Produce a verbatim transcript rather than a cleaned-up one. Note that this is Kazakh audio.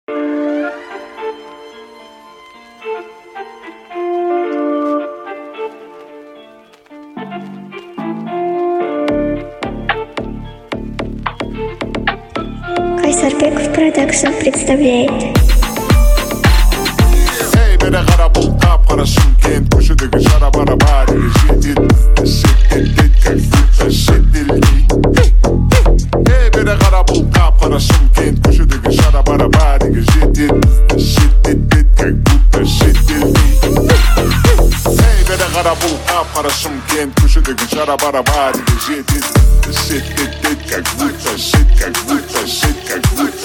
Кайсарбеков Продакшн представляет. Эй, бері қара бұл қап-қара Шымкент, көшедегі жара бара-бар жетеді, жетеді, как будто шетелде. Эй, бері қара бұл қап-қара Шымкент, көшедегі жара бара-бар жетеді, жетеді, как будто шетелде. Эй, бері қара бұл қап-қара Шымкент, көшедегі жара бара-бар жетеді, жетеді, как будто шет, как будто шет, как будто